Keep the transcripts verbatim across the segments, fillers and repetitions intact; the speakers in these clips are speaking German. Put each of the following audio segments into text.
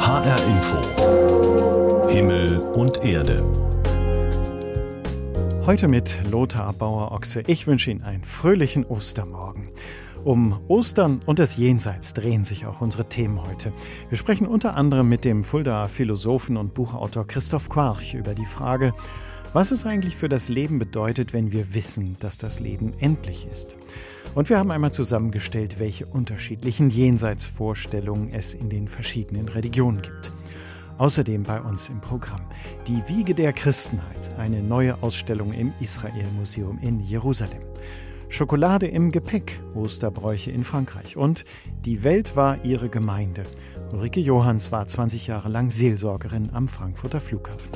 H R Info Himmel und Erde. Heute mit Lothar Bauer-Ochse. Ich wünsche Ihnen einen fröhlichen Ostermorgen. Um Ostern und das Jenseits drehen sich auch unsere Themen heute. Wir sprechen unter anderem mit dem Fuldaer Philosophen und Buchautor Christoph Quarch über die Frage, was es eigentlich für das Leben bedeutet, wenn wir wissen, dass das Leben endlich ist. Und wir haben einmal zusammengestellt, welche unterschiedlichen Jenseitsvorstellungen es in den verschiedenen Religionen gibt. Außerdem bei uns im Programm die Wiege der Christenheit, eine neue Ausstellung im Israel-Museum in Jerusalem. Schokolade im Gepäck, Osterbräuche in Frankreich und die Welt war ihre Gemeinde. Ulrike Johanns war zwanzig Jahre lang Seelsorgerin am Frankfurter Flughafen.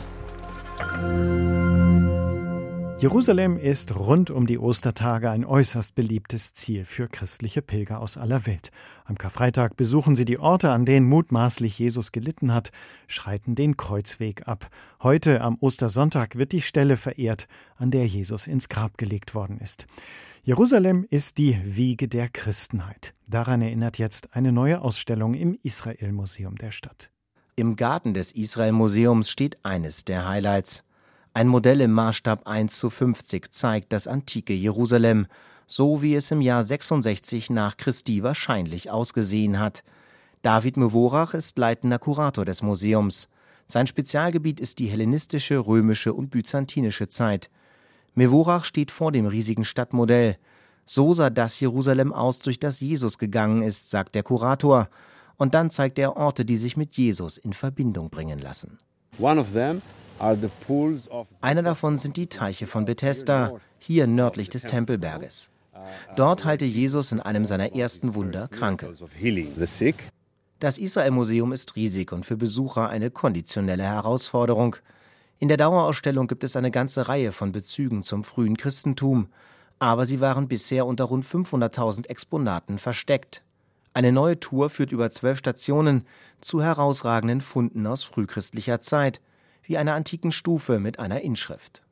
Jerusalem ist rund um die Ostertage ein äußerst beliebtes Ziel für christliche Pilger aus aller Welt. Am Karfreitag besuchen sie die Orte, an denen mutmaßlich Jesus gelitten hat, schreiten den Kreuzweg ab. Heute am Ostersonntag wird die Stelle verehrt, an der Jesus ins Grab gelegt worden ist. Jerusalem ist die Wiege der Christenheit. Daran erinnert jetzt eine neue Ausstellung im Israel-Museum der Stadt. Im Garten des Israel-Museums steht eines der Highlights. Ein Modell im Maßstab eins zu fünfzig zeigt das antike Jerusalem, so wie es im Jahr sechsundsechzig nach Christi wahrscheinlich ausgesehen hat. David Mevorach ist leitender Kurator des Museums. Sein Spezialgebiet ist die hellenistische, römische und byzantinische Zeit. Mevorach steht vor dem riesigen Stadtmodell. So sah das Jerusalem aus, durch das Jesus gegangen ist, sagt der Kurator. Und dann zeigt er Orte, die sich mit Jesus in Verbindung bringen lassen. One of them are the pools of Einer davon sind die Teiche von Bethesda, hier nördlich des Tempelberges. Dort heilte Jesus in einem seiner ersten Wunder Kranke. Das Israel-Museum ist riesig und für Besucher eine konditionelle Herausforderung. In der Dauerausstellung gibt es eine ganze Reihe von Bezügen zum frühen Christentum, aber sie waren bisher unter rund fünfhunderttausend Exponaten versteckt. Eine neue Tour führt über zwölf Stationen zu herausragenden Funden aus frühchristlicher Zeit, wie einer antiken Stufe mit einer Inschrift.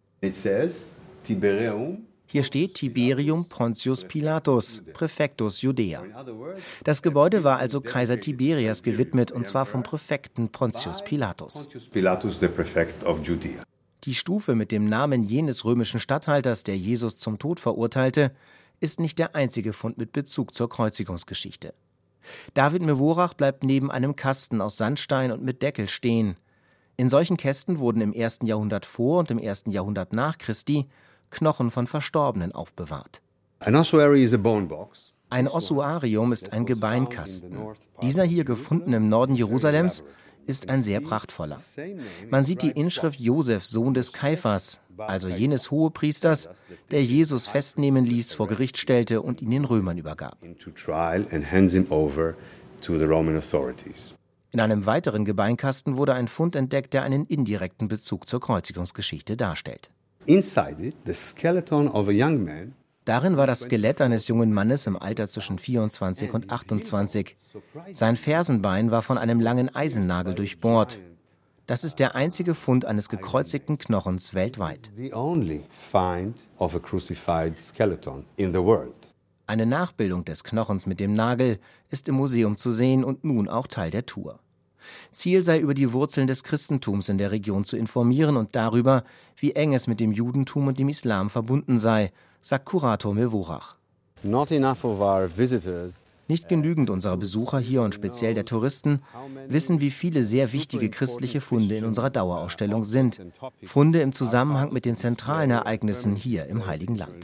Hier steht Tiberium Pontius Pilatus, Präfectus Judäa. Das Gebäude war also Kaiser Tiberias gewidmet, und zwar vom Präfekten Pontius Pilatus. Die Stufe mit dem Namen jenes römischen Statthalters, der Jesus zum Tod verurteilte, ist nicht der einzige Fund mit Bezug zur Kreuzigungsgeschichte. David Mevorach bleibt neben einem Kasten aus Sandstein und mit Deckel stehen. In solchen Kästen wurden im ersten Jahrhundert vor und im ersten Jahrhundert nach Christi Knochen von Verstorbenen aufbewahrt. Ein Ossuarium ist ein Gebeinkasten. Dieser hier gefunden im Norden Jerusalems ist ein sehr prachtvoller. Man sieht die Inschrift Josef, Sohn des Kaiphas, also jenes Hohepriesters, der Jesus festnehmen ließ, vor Gericht stellte und ihn den Römern übergab. In einem weiteren Gebeinkasten wurde ein Fund entdeckt, der einen indirekten Bezug zur Kreuzigungsgeschichte darstellt. Darin war das Skelett eines jungen Mannes im Alter zwischen vierundzwanzig und achtundzwanzig. Sein Fersenbein war von einem langen Eisennagel durchbohrt. Das ist der einzige Fund eines gekreuzigten Knochens weltweit. Eine Nachbildung des Knochens mit dem Nagel ist im Museum zu sehen und nun auch Teil der Tour. Ziel sei, über die Wurzeln des Christentums in der Region zu informieren und darüber, wie eng es mit dem Judentum und dem Islam verbunden sei, sagt Kurator Mevorach. Nicht genügend unserer Besucher hier und speziell der Touristen wissen, wie viele sehr wichtige christliche Funde in unserer Dauerausstellung sind. Funde im Zusammenhang mit den zentralen Ereignissen hier im Heiligen Land.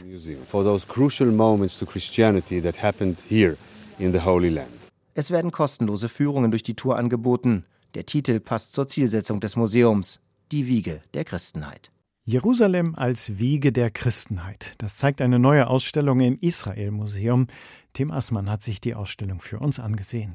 Es werden kostenlose Führungen durch die Tour angeboten. Der Titel passt zur Zielsetzung des Museums: die Wiege der Christenheit. Jerusalem als Wiege der Christenheit. Das zeigt eine neue Ausstellung im Israel-Museum. Tim Assmann hat sich die Ausstellung für uns angesehen.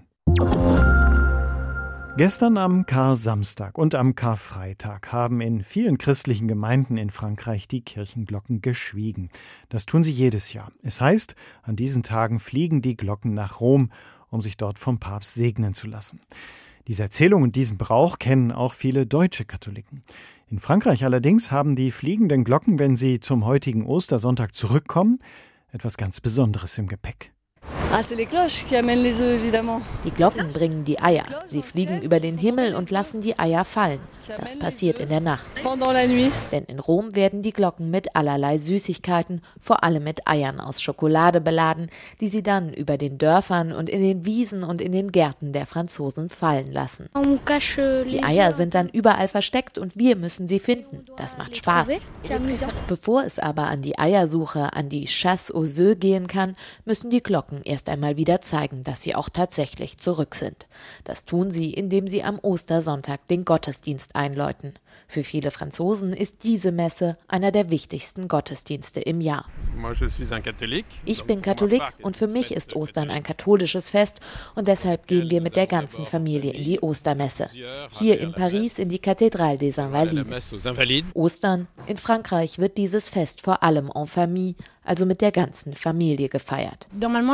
Gestern am Kar-Samstag und am Karfreitag haben in vielen christlichen Gemeinden in Frankreich die Kirchenglocken geschwiegen. Das tun sie jedes Jahr. Es heißt, an diesen Tagen fliegen die Glocken nach Rom, um sich dort vom Papst segnen zu lassen. Diese Erzählung und diesen Brauch kennen auch viele deutsche Katholiken. In Frankreich allerdings haben die fliegenden Glocken, wenn sie zum heutigen Ostersonntag zurückkommen, etwas ganz Besonderes im Gepäck. Die Glocken bringen die Eier. Sie fliegen über den Himmel und lassen die Eier fallen. Das passiert in der Nacht. Denn in Rom werden die Glocken mit allerlei Süßigkeiten, vor allem mit Eiern aus Schokolade beladen, die sie dann über den Dörfern und in den Wiesen und in den Gärten der Franzosen fallen lassen. Die Eier sind dann überall versteckt und wir müssen sie finden. Das macht Spaß. Bevor es aber an die Eiersuche, an die Chasse aux œufs gehen kann, müssen die Glocken erst einmal wieder zeigen, dass sie auch tatsächlich zurück sind. Das tun sie, indem sie am Ostersonntag den Gottesdienst einläuten. Für viele Franzosen ist diese Messe einer der wichtigsten Gottesdienste im Jahr. Ich bin Katholik und für mich ist Ostern ein katholisches Fest und deshalb gehen wir mit der ganzen Familie in die Ostermesse. Hier in Paris in die Cathédrale des Invalides. Ostern, in Frankreich wird dieses Fest vor allem en famille, also mit der ganzen Familie gefeiert.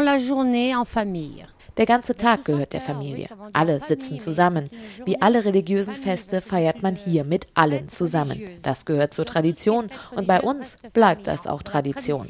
Der ganze Tag gehört der Familie. Alle sitzen zusammen. Wie alle religiösen Feste feiert man hier mit allen zusammen. Das gehört zur Tradition und bei uns bleibt das auch Tradition.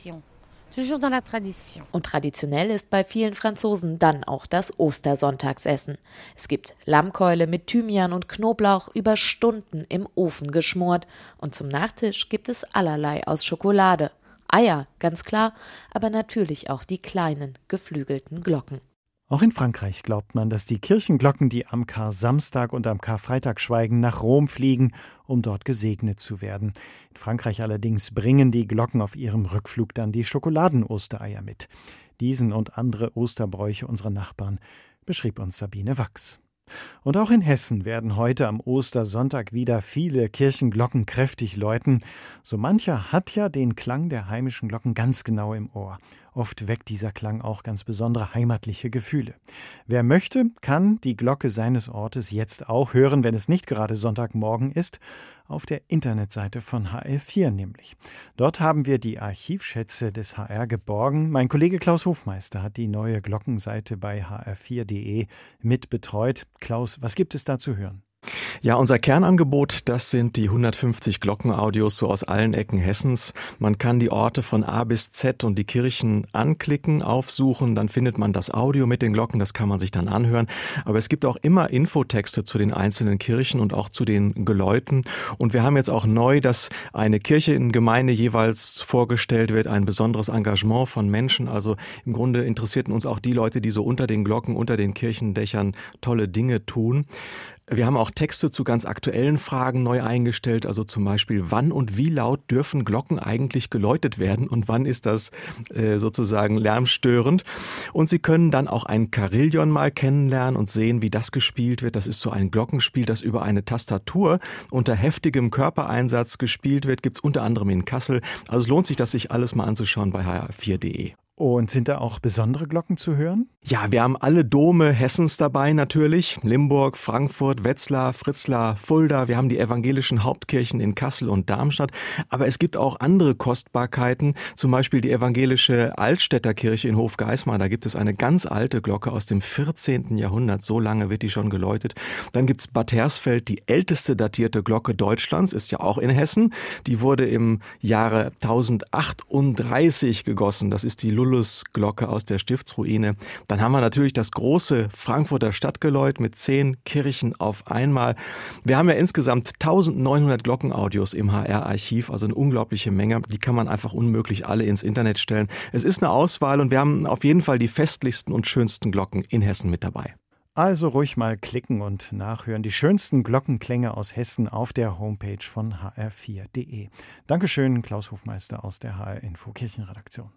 Und traditionell ist bei vielen Franzosen dann auch das Ostersonntagsessen. Es gibt Lammkeule mit Thymian und Knoblauch über Stunden im Ofen geschmort. Und zum Nachtisch gibt es allerlei aus Schokolade. Eier, ganz klar, aber natürlich auch die kleinen, geflügelten Glocken. Auch in Frankreich glaubt man, dass die Kirchenglocken, die am Kar-Samstag und am Karfreitag schweigen, nach Rom fliegen, um dort gesegnet zu werden. In Frankreich allerdings bringen die Glocken auf ihrem Rückflug dann die Schokoladen-Ostereier mit. Diesen und andere Osterbräuche unserer Nachbarn beschrieb uns Sabine Wachs. Und auch in Hessen werden heute am Ostersonntag wieder viele Kirchenglocken kräftig läuten. So mancher hat ja den Klang der heimischen Glocken ganz genau im Ohr. Oft weckt dieser Klang auch ganz besondere heimatliche Gefühle. Wer möchte, kann die Glocke seines Ortes jetzt auch hören, wenn es nicht gerade Sonntagmorgen ist, auf der Internetseite von H R vier nämlich. Dort haben wir die Archivschätze des H R geborgen. Mein Kollege Klaus Hofmeister hat die neue Glockenseite bei h r vier punkt d e mitbetreut. Klaus, was gibt es da zu hören? Ja, unser Kernangebot, das sind die hundertfünfzig Glockenaudios so aus allen Ecken Hessens. Man kann die Orte von A bis Z und die Kirchen anklicken, aufsuchen, dann findet man das Audio mit den Glocken, das kann man sich dann anhören. Aber es gibt auch immer Infotexte zu den einzelnen Kirchen und auch zu den Geläuten. Und wir haben jetzt auch neu, dass eine Kirchengemeinde jeweils vorgestellt wird, ein besonderes Engagement von Menschen. Also im Grunde interessierten uns auch die Leute, die so unter den Glocken, unter den Kirchendächern tolle Dinge tun. Wir haben auch Texte zu ganz aktuellen Fragen neu eingestellt, also zum Beispiel, wann und wie laut dürfen Glocken eigentlich geläutet werden und wann ist das äh, sozusagen lärmstörend. Und Sie können dann auch ein Carillon mal kennenlernen und sehen, wie das gespielt wird. Das ist so ein Glockenspiel, das über eine Tastatur unter heftigem Körpereinsatz gespielt wird, gibt es unter anderem in Kassel. Also es lohnt sich, das sich alles mal anzuschauen bei h r vier punkt d e. Und sind da auch besondere Glocken zu hören? Ja, wir haben alle Dome Hessens dabei natürlich. Limburg, Frankfurt, Wetzlar, Fritzlar, Fulda. Wir haben die evangelischen Hauptkirchen in Kassel und Darmstadt. Aber es gibt auch andere Kostbarkeiten. Zum Beispiel die evangelische Altstädter Kirche in Hofgeismar. Da gibt es eine ganz alte Glocke aus dem vierzehnten Jahrhundert. So lange wird die schon geläutet. Dann gibt's Bad Hersfeld, die älteste datierte Glocke Deutschlands. Ist ja auch in Hessen. Die wurde im Jahre tausendachtunddreißig gegossen. Das ist die Glocke aus der Stiftsruine. Dann haben wir natürlich das große Frankfurter Stadtgeläut mit zehn Kirchen auf einmal. Wir haben ja insgesamt eintausendneunhundert Glockenaudios im H R-Archiv, also eine unglaubliche Menge. Die kann man einfach unmöglich alle ins Internet stellen. Es ist eine Auswahl und wir haben auf jeden Fall die festlichsten und schönsten Glocken in Hessen mit dabei. Also ruhig mal klicken und nachhören. Die schönsten Glockenklänge aus Hessen auf der Homepage von h r vier punkt d e. Dankeschön, Klaus Hofmeister aus der H R-Info Kirchenredaktion.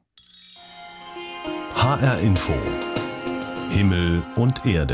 H R Info. Himmel und Erde.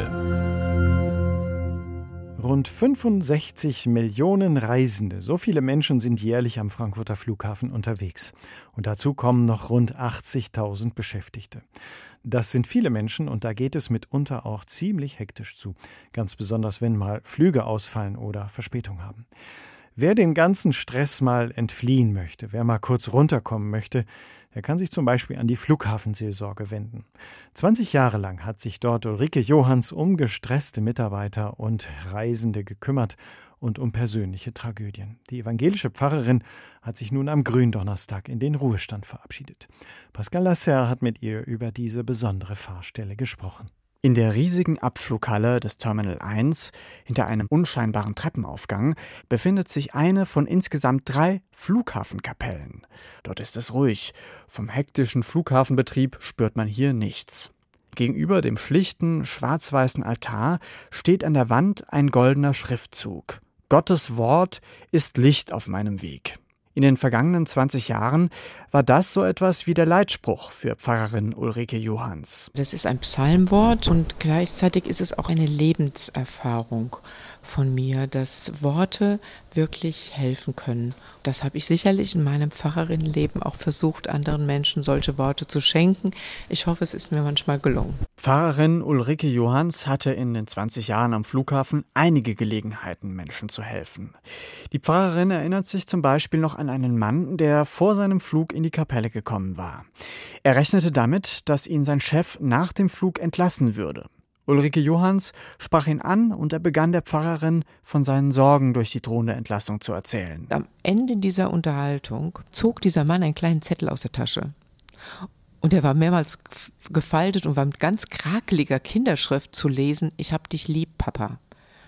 Rund fünfundsechzig Millionen Reisende, so viele Menschen sind jährlich am Frankfurter Flughafen unterwegs. Und dazu kommen noch rund achtzigtausend Beschäftigte. Das sind viele Menschen und da geht es mitunter auch ziemlich hektisch zu. Ganz besonders, wenn mal Flüge ausfallen oder Verspätung haben. Wer dem ganzen Stress mal entfliehen möchte, wer mal kurz runterkommen möchte, der kann sich zum Beispiel an die Flughafenseelsorge wenden. zwanzig Jahre lang hat sich dort Ulrike Johanns um gestresste Mitarbeiter und Reisende gekümmert und um persönliche Tragödien. Die evangelische Pfarrerin hat sich nun am Gründonnerstag in den Ruhestand verabschiedet. Pascal Lasserre hat mit ihr über diese besondere Pfarrstelle gesprochen. In der riesigen Abflughalle des Terminal eins, hinter einem unscheinbaren Treppenaufgang, befindet sich eine von insgesamt drei Flughafenkapellen. Dort ist es ruhig. Vom hektischen Flughafenbetrieb spürt man hier nichts. Gegenüber dem schlichten, schwarz-weißen Altar steht an der Wand ein goldener Schriftzug. Gottes Wort ist Licht auf meinem Weg. In den vergangenen zwanzig Jahren war das so etwas wie der Leitspruch für Pfarrerin Ulrike Johanns. Das ist ein Psalmwort und gleichzeitig ist es auch eine Lebenserfahrung von mir, dass Worte wirklich helfen können. Das habe ich sicherlich in meinem Pfarrerinnenleben auch versucht, anderen Menschen solche Worte zu schenken. Ich hoffe, es ist mir manchmal gelungen. Pfarrerin Ulrike Johanns hatte in den zwanzig Jahren am Flughafen einige Gelegenheiten, Menschen zu helfen. Die Pfarrerin erinnert sich zum Beispiel noch an einen Mann, der vor seinem Flug in die Kapelle gekommen war. Er rechnete damit, dass ihn sein Chef nach dem Flug entlassen würde. Ulrike Johanns sprach ihn an und er begann der Pfarrerin von seinen Sorgen durch die drohende Entlassung zu erzählen. Am Ende dieser Unterhaltung zog dieser Mann einen kleinen Zettel aus der Tasche. Und er war mehrmals gefaltet und war mit ganz krakeliger Kinderschrift zu lesen: Ich hab dich lieb, Papa.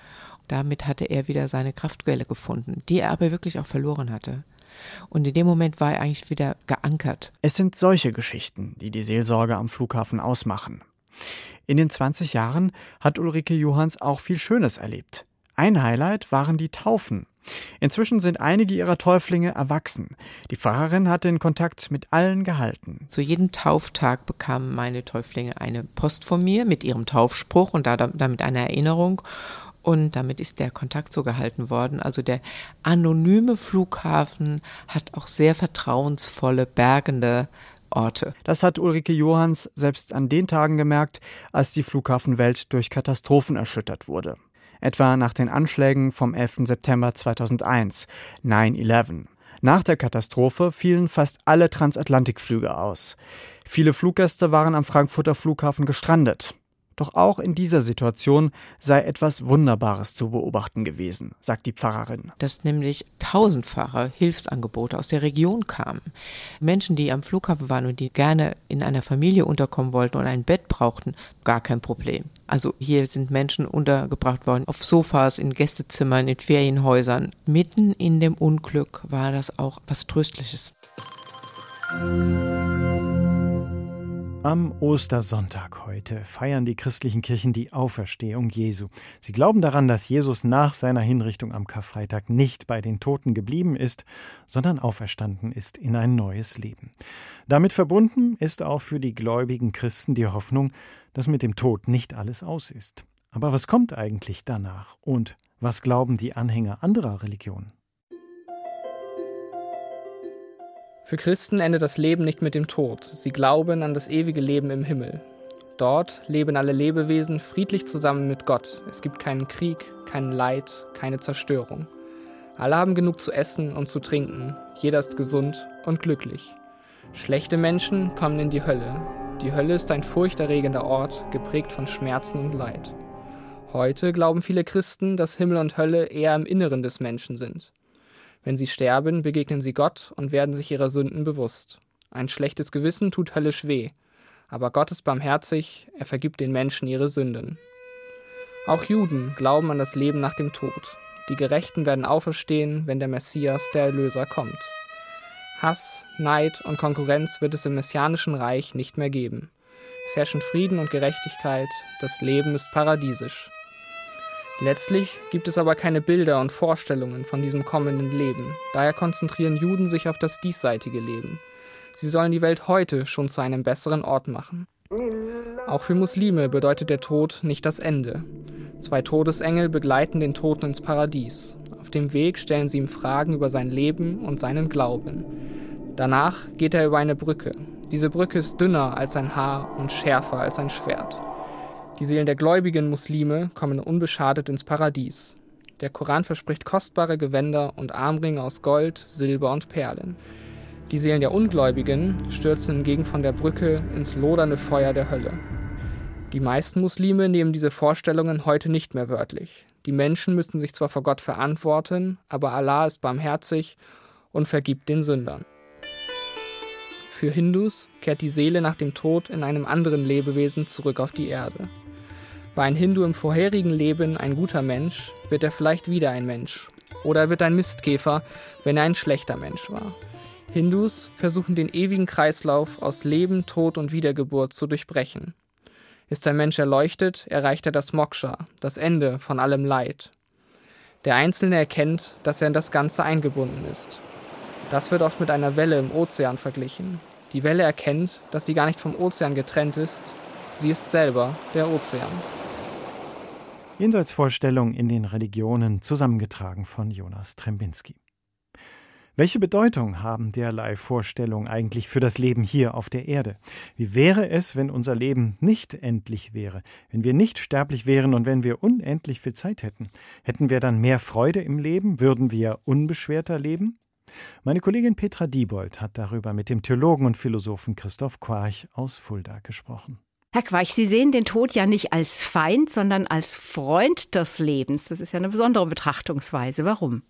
Damit hatte er wieder seine Kraftquelle gefunden, die er aber wirklich auch verloren hatte. Und in dem Moment war er eigentlich wieder geankert. Es sind solche Geschichten, die die Seelsorge am Flughafen ausmachen. In den zwanzig Jahren hat Ulrike Johanns auch viel Schönes erlebt. Ein Highlight waren die Taufen. Inzwischen sind einige ihrer Täuflinge erwachsen. Die Pfarrerin hat den Kontakt mit allen gehalten. Zu jedem Tauftag bekamen meine Täuflinge eine Post von mir mit ihrem Taufspruch und damit eine Erinnerung. Und damit ist der Kontakt so gehalten worden. Also der anonyme Flughafen hat auch sehr vertrauensvolle, bergende Orte. Das hat Ulrike Johanns selbst an den Tagen gemerkt, als die Flughafenwelt durch Katastrophen erschüttert wurde. Etwa nach den Anschlägen vom elften September zweitausendeins, neun elf. Nach der Katastrophe fielen fast alle Transatlantikflüge aus. Viele Fluggäste waren am Frankfurter Flughafen gestrandet. Doch auch in dieser Situation sei etwas Wunderbares zu beobachten gewesen, sagt die Pfarrerin. Dass nämlich tausendfache Hilfsangebote aus der Region kamen. Menschen, die am Flughafen waren und die gerne in einer Familie unterkommen wollten und ein Bett brauchten, gar kein Problem. Also hier sind Menschen untergebracht worden, auf Sofas, in Gästezimmern, in Ferienhäusern. Mitten in dem Unglück war das auch was Tröstliches. Am Ostersonntag heute feiern die christlichen Kirchen die Auferstehung Jesu. Sie glauben daran, dass Jesus nach seiner Hinrichtung am Karfreitag nicht bei den Toten geblieben ist, sondern auferstanden ist in ein neues Leben. Damit verbunden ist auch für die gläubigen Christen die Hoffnung, dass mit dem Tod nicht alles aus ist. Aber was kommt eigentlich danach? Und was glauben die Anhänger anderer Religionen? Für Christen endet das Leben nicht mit dem Tod. Sie glauben an das ewige Leben im Himmel. Dort leben alle Lebewesen friedlich zusammen mit Gott. Es gibt keinen Krieg, kein Leid, keine Zerstörung. Alle haben genug zu essen und zu trinken. Jeder ist gesund und glücklich. Schlechte Menschen kommen in die Hölle. Die Hölle ist ein furchterregender Ort, geprägt von Schmerzen und Leid. Heute glauben viele Christen, dass Himmel und Hölle eher im Inneren des Menschen sind. Wenn sie sterben, begegnen sie Gott und werden sich ihrer Sünden bewusst. Ein schlechtes Gewissen tut höllisch weh, aber Gott ist barmherzig, er vergibt den Menschen ihre Sünden. Auch Juden glauben an das Leben nach dem Tod. Die Gerechten werden auferstehen, wenn der Messias, der Erlöser, kommt. Hass, Neid und Konkurrenz wird es im messianischen Reich nicht mehr geben. Es herrschen Frieden und Gerechtigkeit, das Leben ist paradiesisch. Letztlich gibt es aber keine Bilder und Vorstellungen von diesem kommenden Leben. Daher konzentrieren Juden sich auf das diesseitige Leben. Sie sollen die Welt heute schon zu einem besseren Ort machen. Auch für Muslime bedeutet der Tod nicht das Ende. Zwei Todesengel begleiten den Toten ins Paradies. Auf dem Weg stellen sie ihm Fragen über sein Leben und seinen Glauben. Danach geht er über eine Brücke. Diese Brücke ist dünner als ein Haar und schärfer als ein Schwert. Die Seelen der gläubigen Muslime kommen unbeschadet ins Paradies. Der Koran verspricht kostbare Gewänder und Armringe aus Gold, Silber und Perlen. Die Seelen der Ungläubigen stürzen hingegen von der Brücke ins lodernde Feuer der Hölle. Die meisten Muslime nehmen diese Vorstellungen heute nicht mehr wörtlich. Die Menschen müssen sich zwar vor Gott verantworten, aber Allah ist barmherzig und vergibt den Sündern. Für Hindus kehrt die Seele nach dem Tod in einem anderen Lebewesen zurück auf die Erde. War ein Hindu im vorherigen Leben ein guter Mensch, wird er vielleicht wieder ein Mensch. Oder er wird ein Mistkäfer, wenn er ein schlechter Mensch war. Hindus versuchen den ewigen Kreislauf aus Leben, Tod und Wiedergeburt zu durchbrechen. Ist ein Mensch erleuchtet, erreicht er das Moksha, das Ende von allem Leid. Der Einzelne erkennt, dass er in das Ganze eingebunden ist. Das wird oft mit einer Welle im Ozean verglichen. Die Welle erkennt, dass sie gar nicht vom Ozean getrennt ist. Sie ist selber der Ozean. Jenseitsvorstellung in den Religionen, zusammengetragen von Jonas Trembinski. Welche Bedeutung haben derlei Vorstellungen eigentlich für das Leben hier auf der Erde? Wie wäre es, wenn unser Leben nicht endlich wäre, wenn wir nicht sterblich wären und wenn wir unendlich viel Zeit hätten? Hätten wir dann mehr Freude im Leben? Würden wir unbeschwerter leben? Meine Kollegin Petra Diebold hat darüber mit dem Theologen und Philosophen Christoph Quarch aus Fulda gesprochen. Herr Quarch, Sie sehen den Tod ja nicht als Feind, sondern als Freund des Lebens. Das ist ja eine besondere Betrachtungsweise. Warum?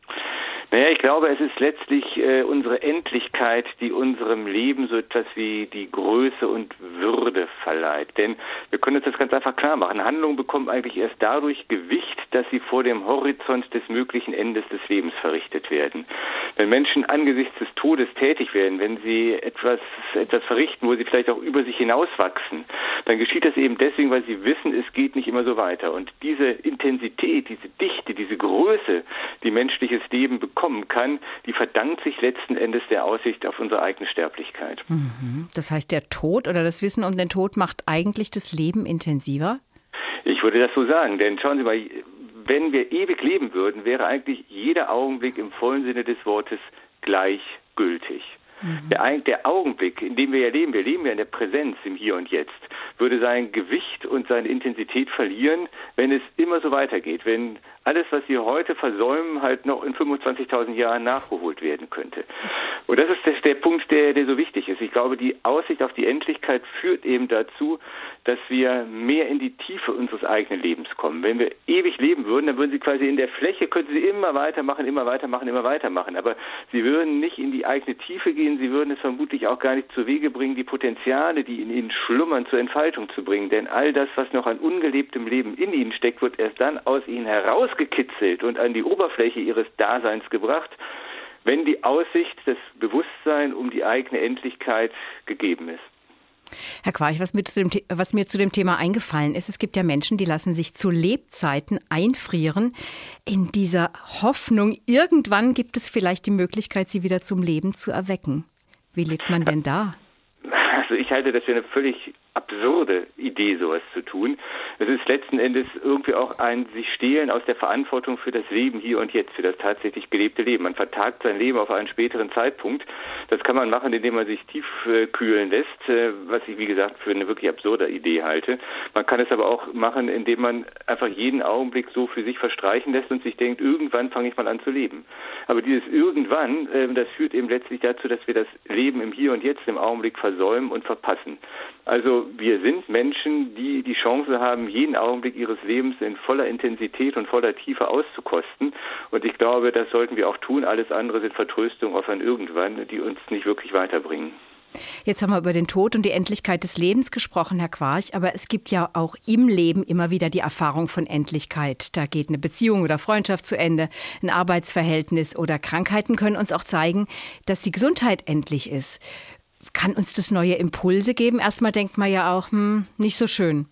Naja, ich glaube, es ist letztlich äh, unsere Endlichkeit, die unserem Leben so etwas wie die Größe und Würde verleiht. Denn wir können uns das ganz einfach klar machen. Handlungen bekommen eigentlich erst dadurch Gewicht, dass sie vor dem Horizont des möglichen Endes des Lebens verrichtet werden. Wenn Menschen angesichts des Todes tätig werden, wenn sie etwas, etwas verrichten, wo sie vielleicht auch über sich hinauswachsen, dann geschieht das eben deswegen, weil sie wissen, es geht nicht immer so weiter. Und diese Intensität, diese Dichte, diese Größe, die menschliches Leben bekommen kann, die verdankt sich letzten Endes der Aussicht auf unsere eigene Sterblichkeit. Mhm. Das heißt, der Tod oder das Wissen um den Tod macht eigentlich das Leben intensiver? Ich würde das so sagen, denn schauen Sie mal, wenn wir ewig leben würden, wäre eigentlich jeder Augenblick im vollen Sinne des Wortes gleichgültig. Mhm. Der, der Augenblick, in dem wir ja leben, wir leben ja in der Präsenz, im Hier und Jetzt, würde sein Gewicht und seine Intensität verlieren, wenn es immer so weitergeht, wenn alles, was wir heute versäumen, halt noch in fünfundzwanzigtausend Jahren nachgeholt werden könnte. Und das ist der, der Punkt, der, der so wichtig ist. Ich glaube, die Aussicht auf die Endlichkeit führt eben dazu, dass wir mehr in die Tiefe unseres eigenen Lebens kommen. Wenn wir ewig leben würden, dann würden Sie quasi in der Fläche, könnten Sie immer weitermachen, immer weitermachen, immer weitermachen. Aber Sie würden nicht in die eigene Tiefe gehen, Sie würden es vermutlich auch gar nicht zu Wege bringen, die Potenziale, die in Ihnen schlummern, zur Entfaltung zu bringen. Denn all das, was noch an ungelebtem Leben in Ihnen steckt, wird erst dann aus Ihnen herausgekitzelt und an die Oberfläche Ihres Daseins gebracht, wenn die Aussicht, das Bewusstsein um die eigene Endlichkeit gegeben ist. Herr Quarch, was mir, zu dem, was mir zu dem Thema eingefallen ist, es gibt ja Menschen, die lassen sich zu Lebzeiten einfrieren, in dieser Hoffnung, irgendwann gibt es vielleicht die Möglichkeit, sie wieder zum Leben zu erwecken. Wie lebt man denn da? Also ich halte das für eine völlig absurde Idee, sowas zu tun. Es ist letzten Endes irgendwie auch ein sich stehlen aus der Verantwortung für das Leben hier und jetzt, für das tatsächlich gelebte Leben. Man vertagt sein Leben auf einen späteren Zeitpunkt. Das kann man machen, indem man sich tief äh, kühlen lässt, äh, was ich, wie gesagt, für eine wirklich absurde Idee halte. Man kann es aber auch machen, indem man einfach jeden Augenblick so für sich verstreichen lässt und sich denkt, irgendwann fange ich mal an zu leben. Aber dieses irgendwann, äh, das führt eben letztlich dazu, dass wir das Leben im Hier und Jetzt im Augenblick versäumen und verpassen. Also wir sind Menschen, die die Chance haben, jeden Augenblick ihres Lebens in voller Intensität und voller Tiefe auszukosten. Und ich glaube, das sollten wir auch tun. Alles andere sind Vertröstungen auf ein Irgendwann, die uns nicht wirklich weiterbringen. Jetzt haben wir über den Tod und die Endlichkeit des Lebens gesprochen, Herr Quarch. Aber es gibt ja auch im Leben immer wieder die Erfahrung von Endlichkeit. Da geht eine Beziehung oder Freundschaft zu Ende, ein Arbeitsverhältnis oder Krankheiten können uns auch zeigen, dass die Gesundheit endlich ist. Kann uns das neue Impulse geben? Erstmal denkt man ja auch, hm, nicht so schön.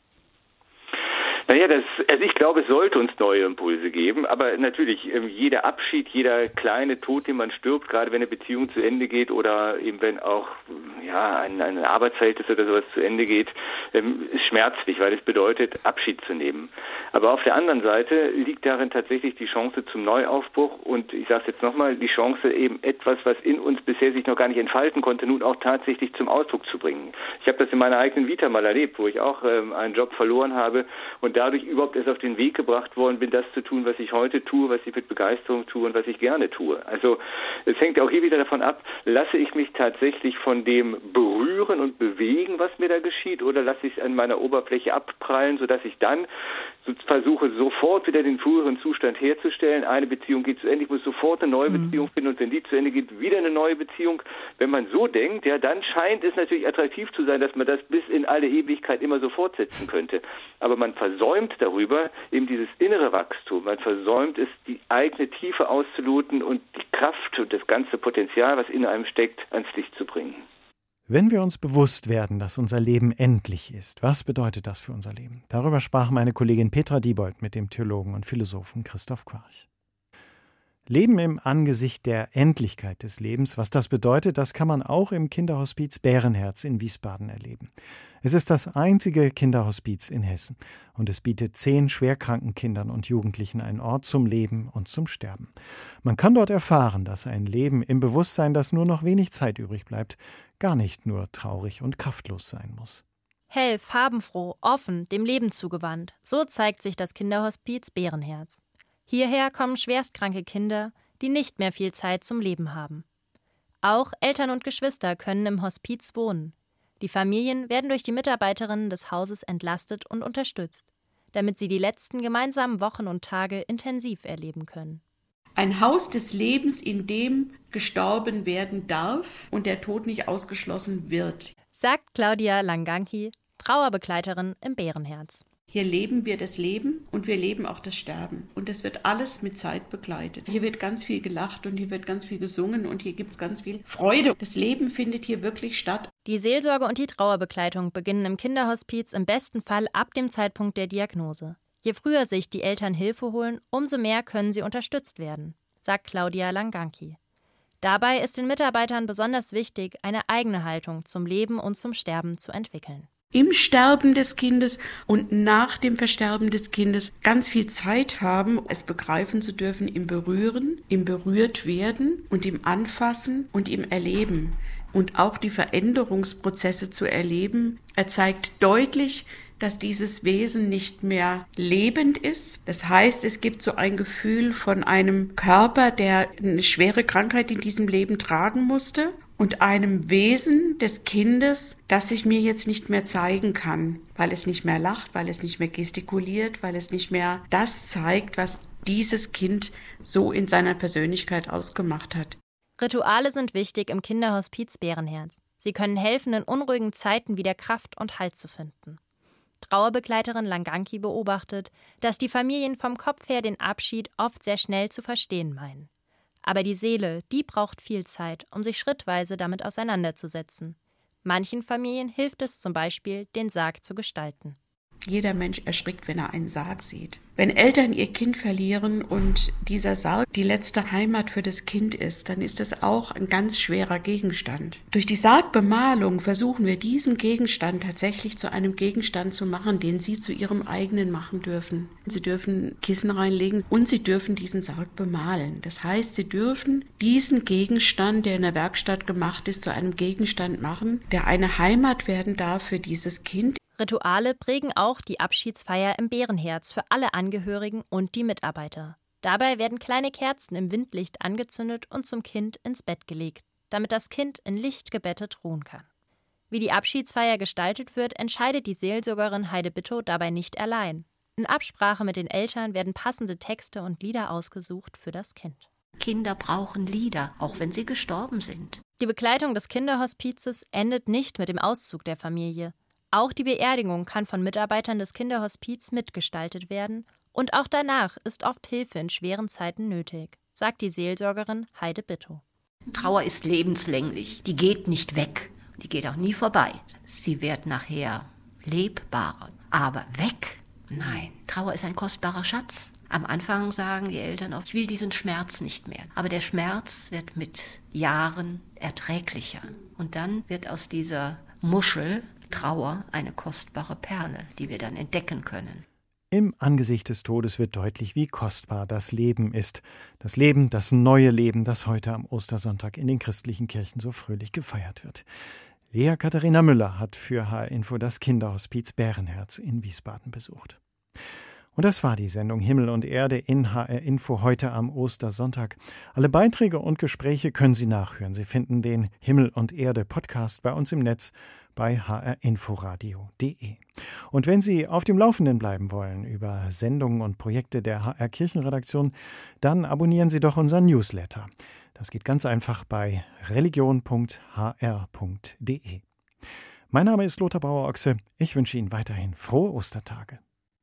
Naja, das, also ich glaube, es sollte uns neue Impulse geben, aber natürlich, jeder Abschied, jeder kleine Tod, den man stirbt, gerade wenn eine Beziehung zu Ende geht oder eben wenn auch ja, ein, ein Arbeitsverhältnis oder sowas zu Ende geht, ähm, ist schmerzlich, weil es bedeutet, Abschied zu nehmen. Aber auf der anderen Seite liegt darin tatsächlich die Chance zum Neuaufbruch und ich sage es jetzt nochmal, die Chance eben etwas, was in uns bisher sich noch gar nicht entfalten konnte, nun auch tatsächlich zum Ausdruck zu bringen. Ich habe das in meiner eigenen Vita mal erlebt, wo ich auch ähm, einen Job verloren habe und dadurch überhaupt erst auf den Weg gebracht worden bin, das zu tun, was ich heute tue, was ich mit Begeisterung tue und was ich gerne tue. Also es hängt auch hier wieder davon ab, lasse ich mich tatsächlich von dem berühren und bewegen, was mir da geschieht, oder lasse ich es an meiner Oberfläche abprallen, sodass ich dann so versuche, sofort wieder den früheren Zustand herzustellen. Eine Beziehung geht zu Ende, ich muss sofort eine neue mhm. Beziehung finden und wenn die zu Ende geht, wieder eine neue Beziehung. Wenn man so denkt, ja, dann scheint es natürlich attraktiv zu sein, dass man das bis in alle Ewigkeit immer so fortsetzen könnte. Aber man versäumt darüber eben dieses innere Wachstum. Man versäumt es, die eigene Tiefe auszuloten und die Kraft und das ganze Potenzial, was in einem steckt, ans Licht zu bringen. Wenn wir uns bewusst werden, dass unser Leben endlich ist, was bedeutet das für unser Leben? Darüber sprach meine Kollegin Petra Diebold mit dem Theologen und Philosophen Christoph Quarch. Leben im Angesicht der Endlichkeit des Lebens, was das bedeutet, das kann man auch im Kinderhospiz Bärenherz in Wiesbaden erleben. Es ist das einzige Kinderhospiz in Hessen und es bietet zehn schwerkranken Kindern und Jugendlichen einen Ort zum Leben und zum Sterben. Man kann dort erfahren, dass ein Leben im Bewusstsein, dass nur noch wenig Zeit übrig bleibt, gar nicht nur traurig und kraftlos sein muss. Hell, farbenfroh, offen, dem Leben zugewandt, so zeigt sich das Kinderhospiz Bärenherz. Hierher kommen schwerstkranke Kinder, die nicht mehr viel Zeit zum Leben haben. Auch Eltern und Geschwister können im Hospiz wohnen. Die Familien werden durch die Mitarbeiterinnen des Hauses entlastet und unterstützt, damit sie die letzten gemeinsamen Wochen und Tage intensiv erleben können. Ein Haus des Lebens, in dem gestorben werden darf und der Tod nicht ausgeschlossen wird, sagt Claudia Langanki, Trauerbegleiterin im Bärenherz. Hier leben wir das Leben und wir leben auch das Sterben. Und das wird alles mit Zeit begleitet. Hier wird ganz viel gelacht und hier wird ganz viel gesungen und hier gibt es ganz viel Freude. Das Leben findet hier wirklich statt. Die Seelsorge und die Trauerbegleitung beginnen im Kinderhospiz im besten Fall ab dem Zeitpunkt der Diagnose. Je früher sich die Eltern Hilfe holen, umso mehr können sie unterstützt werden, sagt Claudia Langanki. Dabei ist den Mitarbeitern besonders wichtig, eine eigene Haltung zum Leben und zum Sterben zu entwickeln. Im Sterben des Kindes und nach dem Versterben des Kindes ganz viel Zeit haben, es begreifen zu dürfen im Berühren, im Berührtwerden und im Anfassen und im Erleben. Und auch die Veränderungsprozesse zu erleben. Er zeigt deutlich, dass dieses Wesen nicht mehr lebend ist. Das heißt, es gibt so ein Gefühl von einem Körper, der eine schwere Krankheit in diesem Leben tragen musste, und einem Wesen des Kindes, das sich mir jetzt nicht mehr zeigen kann, weil es nicht mehr lacht, weil es nicht mehr gestikuliert, weil es nicht mehr das zeigt, was dieses Kind so in seiner Persönlichkeit ausgemacht hat. Rituale sind wichtig im Kinderhospiz Bärenherz. Sie können helfen, in unruhigen Zeiten wieder Kraft und Halt zu finden. Trauerbegleiterin Langanki beobachtet, dass die Familien vom Kopf her den Abschied oft sehr schnell zu verstehen meinen. Aber die Seele, die braucht viel Zeit, um sich schrittweise damit auseinanderzusetzen. Manchen Familien hilft es zum Beispiel, den Sarg zu gestalten. Jeder Mensch erschrickt, wenn er einen Sarg sieht. Wenn Eltern ihr Kind verlieren und dieser Sarg die letzte Heimat für das Kind ist, dann ist das auch ein ganz schwerer Gegenstand. Durch die Sargbemalung versuchen wir, diesen Gegenstand tatsächlich zu einem Gegenstand zu machen, den sie zu ihrem eigenen machen dürfen. Sie dürfen Kissen reinlegen und sie dürfen diesen Sarg bemalen. Das heißt, sie dürfen diesen Gegenstand, der in der Werkstatt gemacht ist, zu einem Gegenstand machen, der eine Heimat werden darf für dieses Kind. Rituale prägen auch die Abschiedsfeier im Bärenherz für alle Angehörigen und die Mitarbeiter. Dabei werden kleine Kerzen im Windlicht angezündet und zum Kind ins Bett gelegt, damit das Kind in Licht gebettet ruhen kann. Wie die Abschiedsfeier gestaltet wird, entscheidet die Seelsorgerin Heide Bittow dabei nicht allein. In Absprache mit den Eltern werden passende Texte und Lieder ausgesucht für das Kind. Kinder brauchen Lieder, auch wenn sie gestorben sind. Die Begleitung des Kinderhospizes endet nicht mit dem Auszug der Familie. Auch die Beerdigung kann von Mitarbeitern des Kinderhospiz mitgestaltet werden und auch danach ist oft Hilfe in schweren Zeiten nötig, sagt die Seelsorgerin Heide Bittow. Trauer ist lebenslänglich, die geht nicht weg, die geht auch nie vorbei. Sie wird nachher lebbarer, aber weg? Nein, Trauer ist ein kostbarer Schatz. Am Anfang sagen die Eltern oft, ich will diesen Schmerz nicht mehr. Aber der Schmerz wird mit Jahren erträglicher. Und dann wird aus dieser Muschel Trauer eine kostbare Perle, die wir dann entdecken können. Im Angesicht des Todes wird deutlich, wie kostbar das Leben ist. Das Leben, das neue Leben, das heute am Ostersonntag in den christlichen Kirchen so fröhlich gefeiert wird. Lea Katharina Müller hat für H R Info das Kinderhospiz Bärenherz in Wiesbaden besucht. Und das war die Sendung Himmel und Erde in H R Info heute am Ostersonntag. Alle Beiträge und Gespräche können Sie nachhören. Sie finden den Himmel und Erde Podcast bei uns im Netz bei h r inforadio punkt d e. Und wenn Sie auf dem Laufenden bleiben wollen über Sendungen und Projekte der H R Kirchenredaktion, dann abonnieren Sie doch unseren Newsletter. Das geht ganz einfach bei religion punkt h r punkt d e. Mein Name ist Lothar Bauer-Ochse. Ich wünsche Ihnen weiterhin frohe Ostertage.